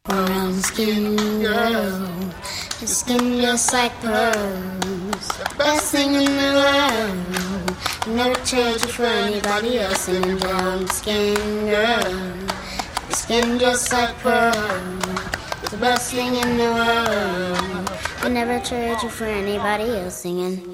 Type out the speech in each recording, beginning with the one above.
Brown skin girl, your skin just like pearls. The best thing in the world. Never trade you for anybody else. And brown skin girl, your skin just like pearls. The best thing in the world. I never trade you for anybody else. Singing.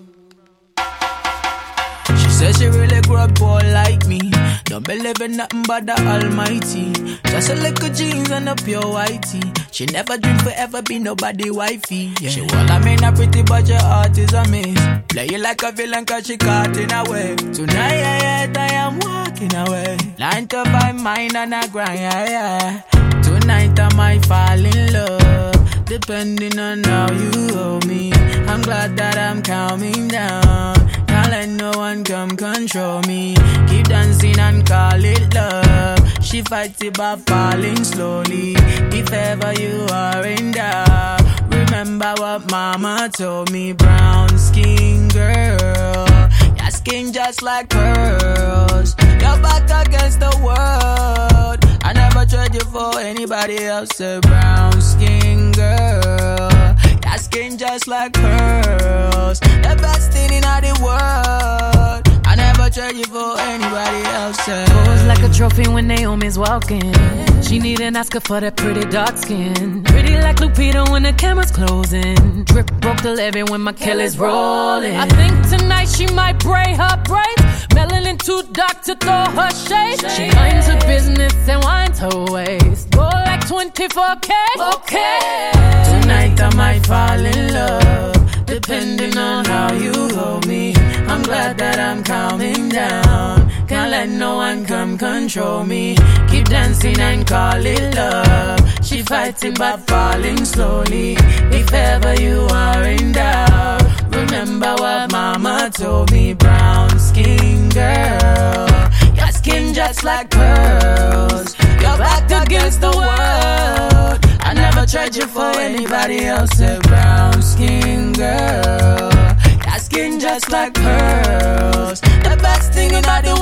Says she really grew up poor like me. Don't believe in nothing but the Almighty. Just a little jeans and a pure whitey. She never dream forever be nobody wifey. Yeah. She wanna mean a pretty but your heart is a miss. Play you like a villain cause she caught in a way. Tonight I am walking away. 9 to 5 mind and a grind, yeah. Tonight I might fall in love, depending on how you hold me. I'm glad that I'm calming down. Can't let no one come control me. Keep dancing and call it love. She fights it by falling slowly. If ever you are in doubt, remember what mama told me. Brown skin girl, your skin just like pearls. Your back against the world. I never trade you for anybody else. A brown skin girl, your skin just like pearls. The best thing in all the world. I never trade you for anybody else. Pose like a trophy when Naomi's walking. She need an Oscar for that pretty dark skin. Pretty like Lupita when the camera's closing. Drip broke the levee when my Kelly's rolling. I think tonight she might braid her braids. Melanin too dark to throw her shade. She minds her business and winds her waist. Go like 24K. Okay. Tonight I might fall in love, depending on how you hold me. I'm glad that I'm calming down. Can't let no one come control me. Keep dancing and call it love. She fighting but falling slowly. If ever you are in doubt, remember what mama told me. Brown skin girl, your skin just like pearls. Your back against the world. I never trade you for anybody else. A brown skin girl, your skin just like pearls. The best thing in all the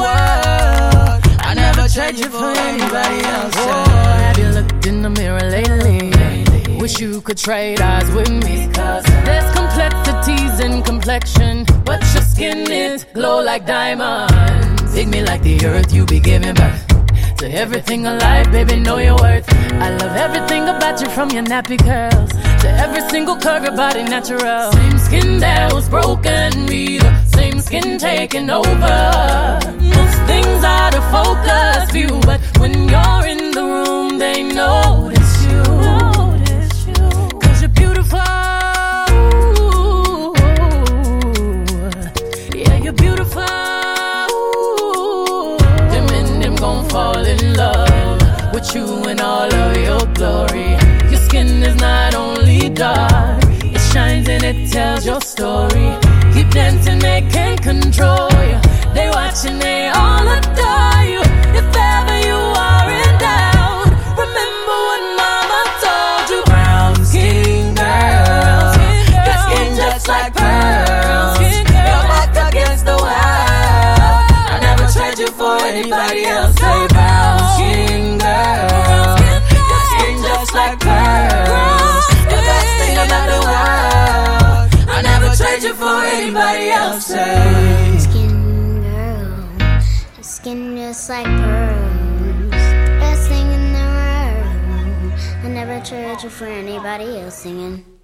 world. I never trade you for anybody else. Oh, have you looked in the mirror lately? Wish you could trade eyes with me. Cause there's complexities in complexion, but your skin is glow like diamonds. Dig me like the earth, you be giving birth to everything alive, baby, know your worth. I love everything about you, from your nappy curls to every single curve, your body natural. Same skin that was broken, be the same skin taking over. Most things out of focus view, but when you're in the room, they notice you. Cause you're beautiful. Yeah, you're beautiful. Gon' fall in love with you in all of your glory. Your skin is not only dark, it shines and it tells your story. Keep dancing, they can't control you. They watching, they all adore you. If ever you are in doubt, remember what mama told you. Brown skin girl, your skin just like pearls. Your back against the world. I never trade you for anybody else. Say brown skin girl, your skin just like pearls. The best thing in the world. I never trade you for anybody else. Say Skin girl, your skin just like pearls. Best thing in the world. I never trade you for anybody else. Singing.